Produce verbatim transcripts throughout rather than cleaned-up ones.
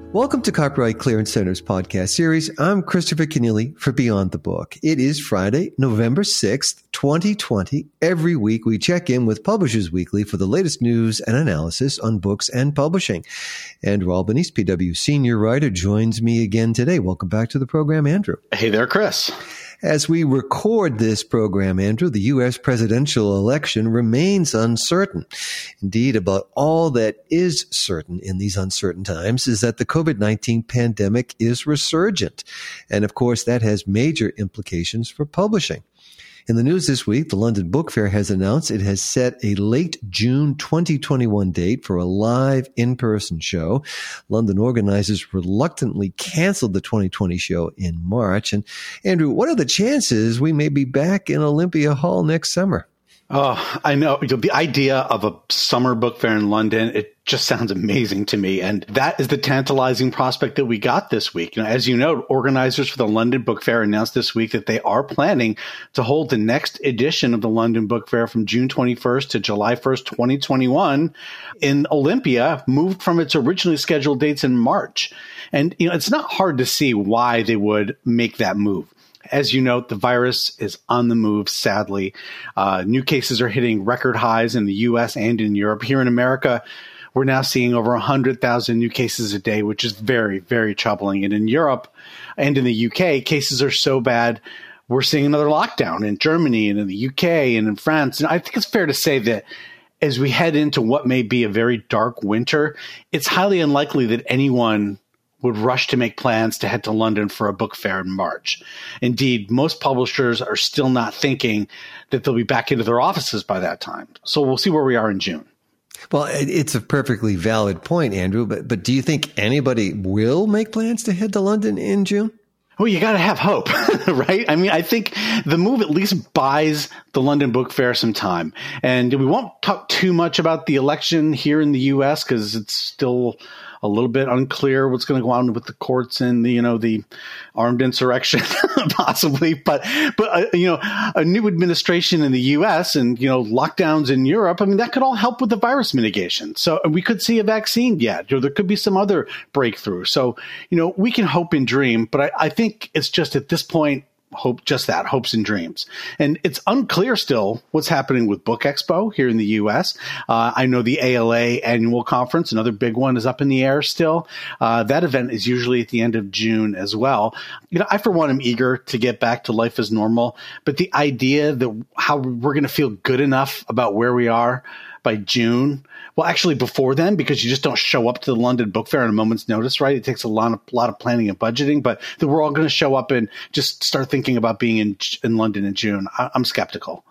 Welcome to Copyright Clearance Center's podcast series. I'm Christopher Kenneally for Beyond the Book. It is Friday, November sixth, twenty twenty. Every week we check in with Publishers Weekly for the latest news and analysis on books and publishing. Andrew Albanese, P W senior writer, joins me again today. Welcome back to the program, Andrew. Hey there, Chris. As we record this program, Andrew, the U S presidential election remains uncertain. Indeed, about all that is certain in these uncertain times is that the COVID nineteen pandemic is resurgent. And of course, that has major implications for publishing. In the news this week, the London Book Fair has announced it has set a late June twenty twenty-one date for a live in-person show. London organizers reluctantly canceled the twenty twenty show in March. And Andrew, what are the chances we may be back in Olympia Hall next summer? Oh, I know. The idea of a summer book fair in London, it just sounds amazing to me. And that is the tantalizing prospect that we got this week. You know, as you know, organizers for the London Book Fair announced this week that they are planning to hold the next edition of the London Book Fair from June twenty-first to July first, twenty twenty-one in Olympia, moved from its originally scheduled dates in March. And, you know, it's not hard to see why they would make that move. As you note, the virus is on the move, sadly. Uh, new cases are hitting record highs in the U S and in Europe. Here in America, we're now seeing over one hundred thousand new cases a day, which is very, very troubling. And in Europe and in the U K, cases are so bad, we're seeing another lockdown in Germany and in the U K and in France. And I think it's fair to say that as we head into what may be a very dark winter, it's highly unlikely that anyone would rush to make plans to head to London for a book fair in March. Indeed, most publishers are still not thinking that they'll be back into their offices by that time. So we'll see where we are in June. Well, it's a perfectly valid point, Andrew, but, but do you think anybody will make plans to head to London in June? Well, you got to have hope, right? I mean, I think the move at least buys the London Book Fair some time. And we won't talk too much about the election here in the U S because it's still a little bit unclear what's going to go on with the courts and the, you know, the armed insurrection possibly. But, but uh, you know, a new administration in the U S and, you know, lockdowns in Europe, I mean, that could all help with the virus mitigation. So we could see a vaccine yet, or there could be some other breakthrough. So, you know, we can hope and dream, but I, I think it's just at this point, hope, just that, hopes and dreams. And it's unclear still what's happening with Book Expo here in the U S. Uh, I know the A L A annual conference, another big one, is up in the air still. Uh, that event is usually at the end of June as well. You know, I, for one, am eager to get back to life as normal, but the idea that how we're going to feel good enough about where we are by June, well, actually before then, because you just don't show up to the London Book Fair on a moment's notice, right? It takes a lot of, lot of planning and budgeting, but that we're all going to show up and just start thinking about being in, in London in June. I, I'm skeptical.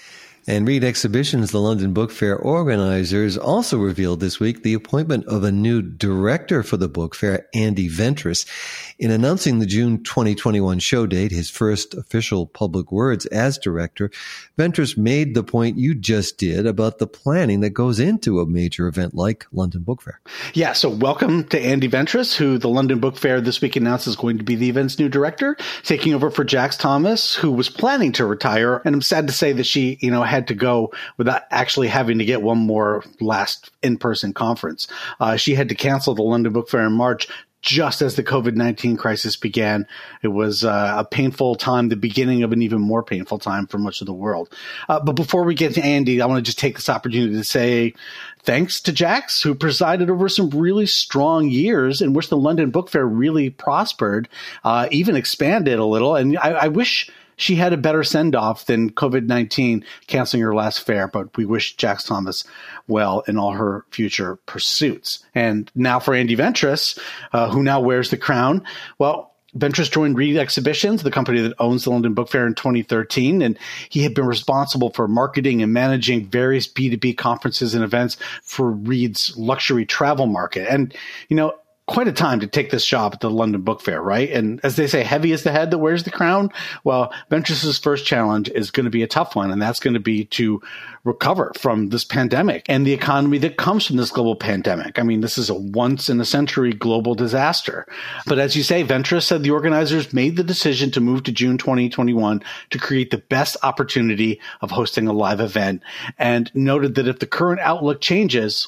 And Reed Exhibitions, the London Book Fair organizers, also revealed this week the appointment of a new director for the book fair, Andy Ventris. In announcing the June twenty twenty-one show date, his first official public words as director, Ventris made the point you just did about the planning that goes into a major event like London Book Fair. Yeah, so welcome to Andy Ventris, who the London Book Fair this week announced is going to be the event's new director, taking over for Jax Thomas, who was planning to retire. And I'm sad to say that she, you know, had to go without actually having to get one more last in-person conference. Uh, she had to cancel the London Book Fair in March just as the COVID nineteen crisis began. It was uh, a painful time, the beginning of an even more painful time for much of the world. Uh, but before we get to Andy, I want to just take this opportunity to say thanks to Jax, who presided over some really strong years in which the London Book Fair really prospered, uh, even expanded a little. And I, I wish she had a better send-off than COVID nineteen canceling her last fair, but we wish Jax Thomas well in all her future pursuits. And now for Andy Ventris, uh, who now wears the crown. Well, Ventris joined Reed Exhibitions, the company that owns the London Book Fair, in twenty thirteen, and he had been responsible for marketing and managing various B two B conferences and events for Reed's luxury travel market. And, you know, quite a time to take this job at the London Book Fair, right? And as they say, heavy is the head that wears the crown. Well, Ventris's first challenge is going to be a tough one, and that's going to be to recover from this pandemic and the economy that comes from this global pandemic. I mean, this is a once-in-a-century global disaster. But as you say, Ventris said the organizers made the decision to move to June twenty twenty-one to create the best opportunity of hosting a live event, and noted that if the current outlook changes, or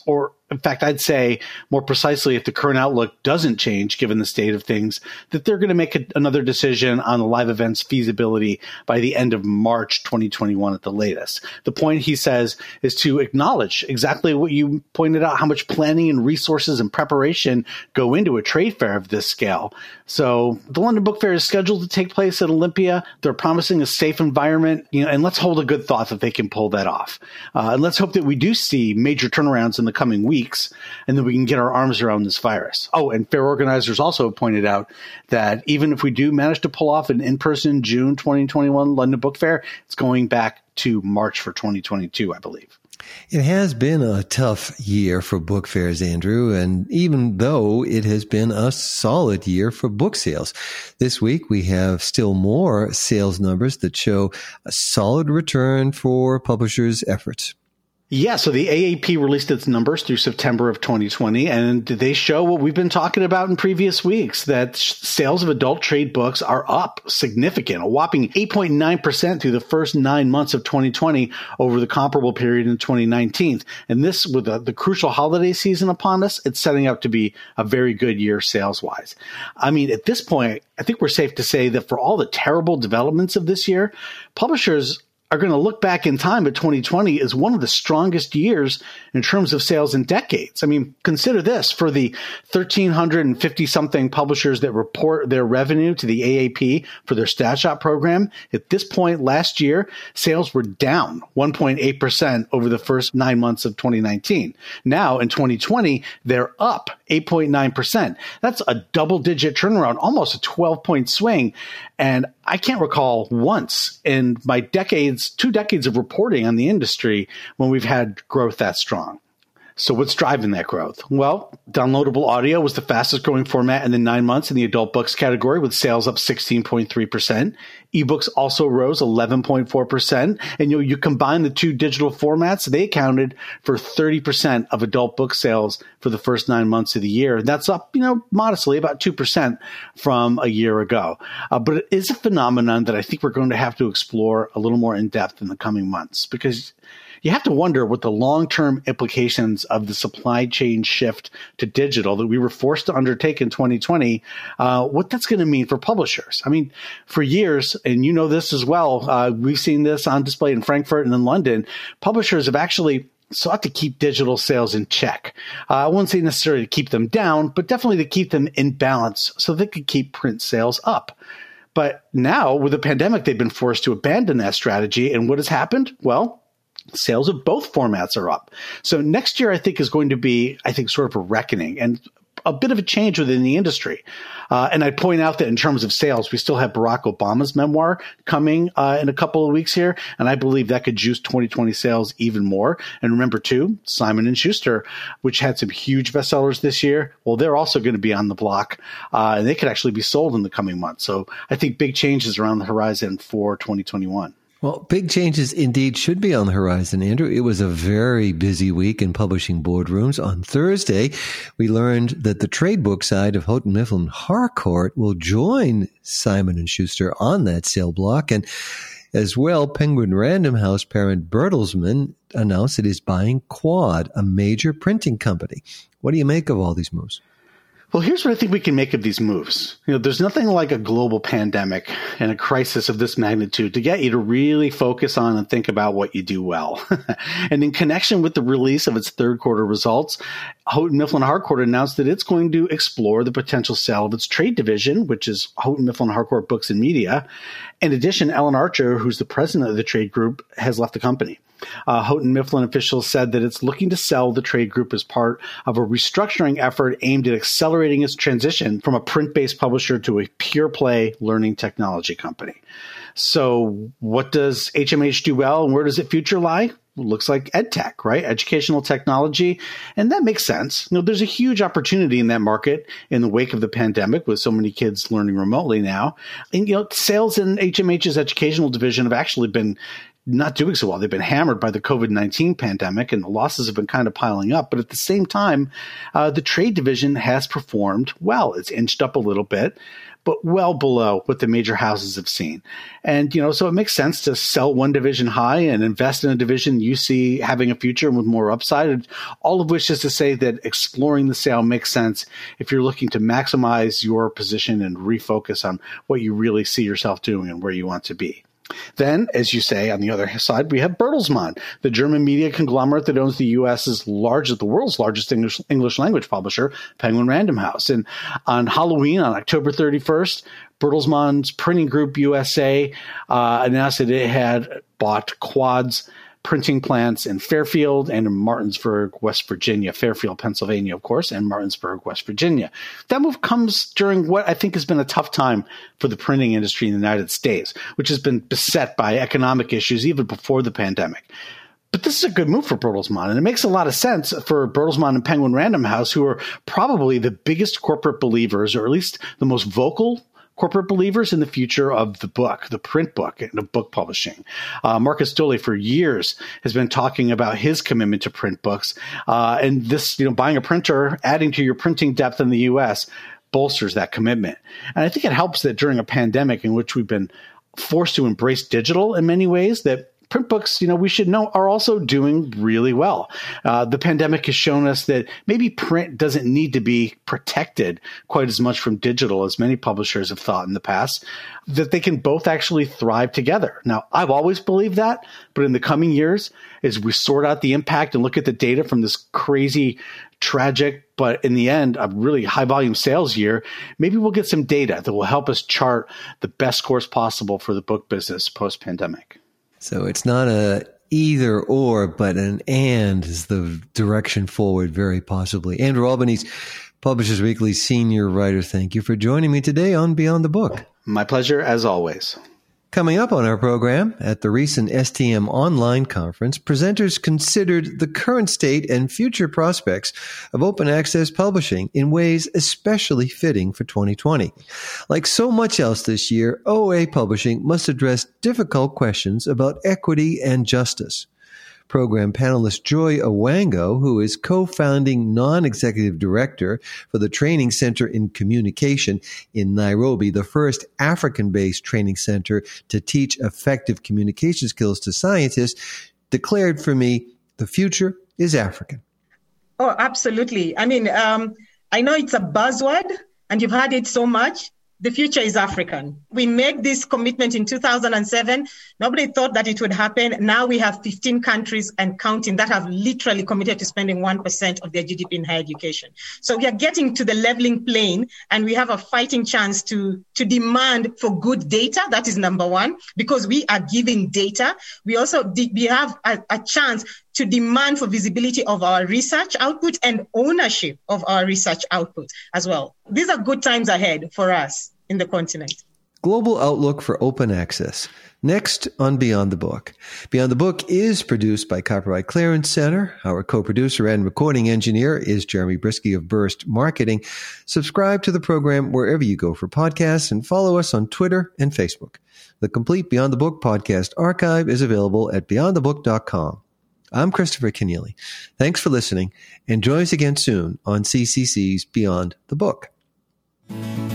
In fact, I'd say more precisely, if the current outlook doesn't change, given the state of things, that they're going to make a, another decision on the live event's feasibility by the end of March twenty twenty-one at the latest. The point, he says, is to acknowledge exactly what you pointed out, how much planning and resources and preparation go into a trade fair of this scale. So the London Book Fair is scheduled to take place at Olympia. They're promising a safe environment, you know, and let's hold a good thought that they can pull that off. Uh, and let's hope that we do see major turnarounds in the coming weeks. weeks, and then we can get our arms around this virus. Oh, and fair organizers also pointed out that even if we do manage to pull off an in-person June twenty twenty-one London Book Fair, it's going back to March for twenty twenty-two, I believe. It has been a tough year for book fairs, Andrew, and even though it has been a solid year for book sales. This week, we have still more sales numbers that show a solid return for publishers' efforts. Yeah, so the A A P released its numbers through September of twenty twenty, and they show what we've been talking about in previous weeks, that sales of adult trade books are up significant, a whopping eight point nine percent through the first nine months of twenty twenty over the comparable period in twenty nineteen. And this, with the, the crucial holiday season upon us, it's setting up to be a very good year sales-wise. I mean, at this point, I think we're safe to say that for all the terrible developments of this year, publishers are going to look back in time at twenty twenty as one of the strongest years in terms of sales in decades. I mean, consider this. For the one thousand three hundred fifty-something publishers that report their revenue to the A A P for their StatShop program, at this point last year, sales were down one point eight percent over the first nine months of twenty nineteen. Now, in twenty twenty, they're up eight point nine percent. That's a double-digit turnaround, almost a twelve-point swing. And I can't recall once in my decades, two decades of reporting on the industry when we've had growth that strong. So what's driving that growth? Well, downloadable audio was the fastest growing format in the nine months in the adult books category, with sales up sixteen point three percent. Ebooks also rose eleven point four percent. And you know, you combine the two digital formats, they accounted for thirty percent of adult book sales for the first nine months of the year. And that's up, you know, modestly, about two percent from a year ago. Uh, but it is a phenomenon that I think we're going to have to explore a little more in depth in the coming months, because you have to wonder what the long-term implications of the supply chain shift to digital that we were forced to undertake in twenty twenty, uh, what that's going to mean for publishers. I mean, for years, and you know this as well, uh, we've seen this on display in Frankfurt and in London, publishers have actually sought to keep digital sales in check. Uh, I wouldn't say necessarily to keep them down, but definitely to keep them in balance so they could keep print sales up. But now, with the pandemic, they've been forced to abandon that strategy. And what has happened? Well, sales of both formats are up. So next year, I think, is going to be, I think, sort of a reckoning and a bit of a change within the industry. Uh, and I'd point out that in terms of sales, we still have Barack Obama's memoir coming uh, in a couple of weeks here. And I believe that could juice twenty twenty sales even more. And remember, too, Simon and Schuster, which had some huge bestsellers this year, well, they're also going to be on the block. Uh, and they could actually be sold in the coming months. So I think big changes around the horizon for twenty twenty-one. Well, big changes indeed should be on the horizon, Andrew. It was a very busy week in publishing boardrooms. On Thursday, we learned that the trade book side of Houghton Mifflin Harcourt will join Simon and Schuster on that sale block. And as well, Penguin Random House parent Bertelsmann announced it is buying Quad, a major printing company. What do you make of all these moves? Well, here's what I think we can make of these moves. You know, there's nothing like a global pandemic and a crisis of this magnitude to get you to really focus on and think about what you do well. And in connection with the release of its third quarter results, Houghton Mifflin Harcourt announced that it's going to explore the potential sale of its trade division, which is Houghton Mifflin Harcourt Books and Media. In addition, Ellen Archer, who's the president of the trade group, has left the company. Uh, Houghton Mifflin officials said that it's looking to sell the trade group as part of a restructuring effort aimed at accelerating its transition from a print-based publisher to a pure-play learning technology company. So what does H M H do well, and where does its future lie? Looks like EdTech, right? Educational technology. And that makes sense. You know, there's a huge opportunity in that market in the wake of the pandemic with so many kids learning remotely now. And, you know, sales in H M H's educational division have actually been not doing so well. They've been hammered by the covid nineteen pandemic, and the losses have been kind of piling up. But at the same time, uh, the trade division has performed well. It's inched up a little bit. but well below what the major houses have seen. And, you know, so it makes sense to sell one division high and invest in a division you see having a future with more upside. And all of which is to say that exploring the sale makes sense if you're looking to maximize your position and refocus on what you really see yourself doing and where you want to be. Then, as you say, on the other side, we have Bertelsmann, the German media conglomerate that owns the U S's largest, the world's largest English, English language publisher, Penguin Random House. And on Halloween, on October thirty-first, Bertelsmann's Printing Group U S A uh, announced that it had bought Quad's printing plants in Fairfield and in Martinsburg, West Virginia, Fairfield, Pennsylvania, of course, and Martinsburg, West Virginia. That move comes during what I think has been a tough time for the printing industry in the United States, which has been beset by economic issues even before the pandemic. But this is a good move for Bertelsmann, and it makes a lot of sense for Bertelsmann and Penguin Random House, who are probably the biggest corporate believers, or at least the most vocal corporate believers in the future of the book, the print book, and of book publishing. Uh, Marcus Dohle for years has been talking about his commitment to print books. Uh, and this, you know, buying a printer, adding to your printing depth in the U S bolsters that commitment. And I think it helps that during a pandemic in which we've been forced to embrace digital in many ways, that print books, you know, we should know are also doing really well. Uh, the pandemic has shown us that maybe print doesn't need to be protected quite as much from digital as many publishers have thought in the past, that they can both actually thrive together. Now, I've always believed that, but in the coming years, as we sort out the impact and look at the data from this crazy, tragic, but in the end, a really high volume sales year, maybe we'll get some data that will help us chart the best course possible for the book business post-pandemic. So it's not a either or, but an and is the direction forward, very possibly. Andrew Albanese, Publishers Weekly senior writer, thank you for joining me today on Beyond the Book. My pleasure, as always. Coming up on our program, at the recent S T M Online Conference, presenters considered the current state and future prospects of open access publishing in ways especially fitting for twenty twenty. Like so much else this year, O A Publishing must address difficult questions about equity and justice. Program panelist Joy Owango, who is co-founding non-executive director for the Training Center in Communication in Nairobi, the first African-based training center to teach effective communication skills to scientists, declared for me, the future is African. Oh, absolutely. I mean, um, I know it's a buzzword and you've heard it so much. The future is African. We made this commitment in two thousand seven. Nobody thought that it would happen. Now we have fifteen countries and counting that have literally committed to spending one percent of their G D P in higher education. So we are getting to the leveling plane and we have a fighting chance to, to demand for good data. That is number one, because we are giving data. We also we have a, a chance to demand for visibility of our research output and ownership of our research output as well. These are good times ahead for us in the continent. Global Outlook for Open Access. Next on Beyond the Book. Beyond the Book is produced by Copyright Clearance Center. Our co-producer and recording engineer is Jeremy Brisky of Burst Marketing. Subscribe to the program wherever you go for podcasts and follow us on Twitter and Facebook. The complete Beyond the Book podcast archive is available at beyond the book dot com. I'm Christopher Kenneally. Thanks for listening, and join us again soon on C C C's Beyond the Book.